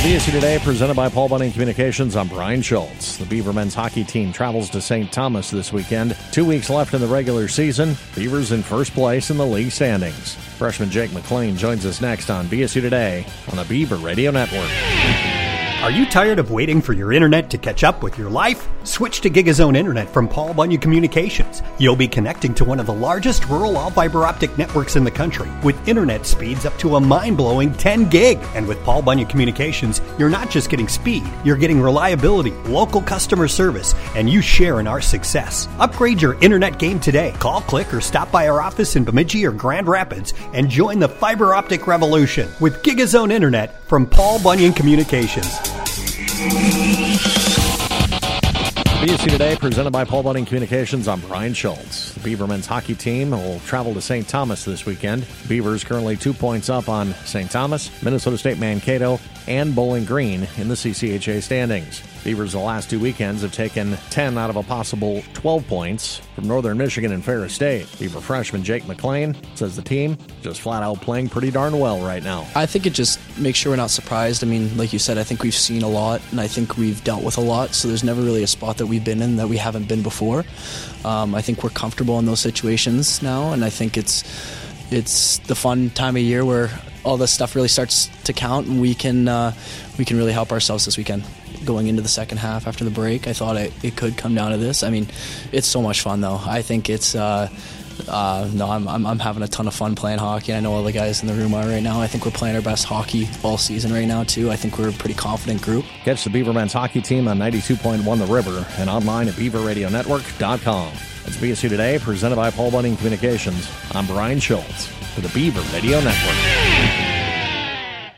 BSU Today, presented by Paul Bunyan Communications. I'm Brian Schultz. The Beaver men's hockey team travels to St. Thomas this weekend. 2 weeks left in the regular season. Beavers in first place in the league standings. Freshman Jake McLean joins us next on BSU Today on the Beaver Radio Network. Are you tired of waiting for your internet to catch up with your life? Switch to GigaZone Internet from Paul Bunyan Communications. You'll be connecting to one of the largest rural all-fiber optic networks in the country with internet speeds up to a mind-blowing 10 gig. And with Paul Bunyan Communications, you're not just getting speed, you're getting reliability, local customer service, and you share in our success. Upgrade your internet game today. Call, click, or stop by our office in Bemidji or Grand Rapids and join the fiber optic revolution with GigaZone Internet from Paul Bunyan Communications. BSU Today, presented by Paul Bunyan Communications. I'm Brian Schultz. The Beaver men's hockey team will travel to St. Thomas this weekend. Beavers currently 2 points up on St. Thomas, Minnesota State Mankato, and Bowling Green in the CCHA standings. Beavers the last 2 weekends have taken 10 out of a possible 12 points from Northern Michigan and Ferris State. Beaver freshman Jake McLean says the team just flat out playing pretty darn well right now. I think it just makes sure we're not surprised. I mean, like you said, I think we've seen a lot, and I think we've dealt with a lot, so there's never really a spot that we've been in that we haven't been before. I think we're comfortable in those situations now, and I think it's the fun time of year where all this stuff really starts to count, and we can really help ourselves this weekend. Going into the second half after the break, I thought it could come down to this. I mean, it's so much fun though. I think it's I'm having a ton of fun playing hockey. I know all the guys in the room are right now. I think we're playing our best hockey all season right now too. I think we're a pretty confident group. Catch the Beaver men's hockey team on 92.1 The River and online at beaverradionetwork.com. That's BSU Today, presented by Paul Bunyan Communications. I'm Brian Schultz for the Beaver Radio Network.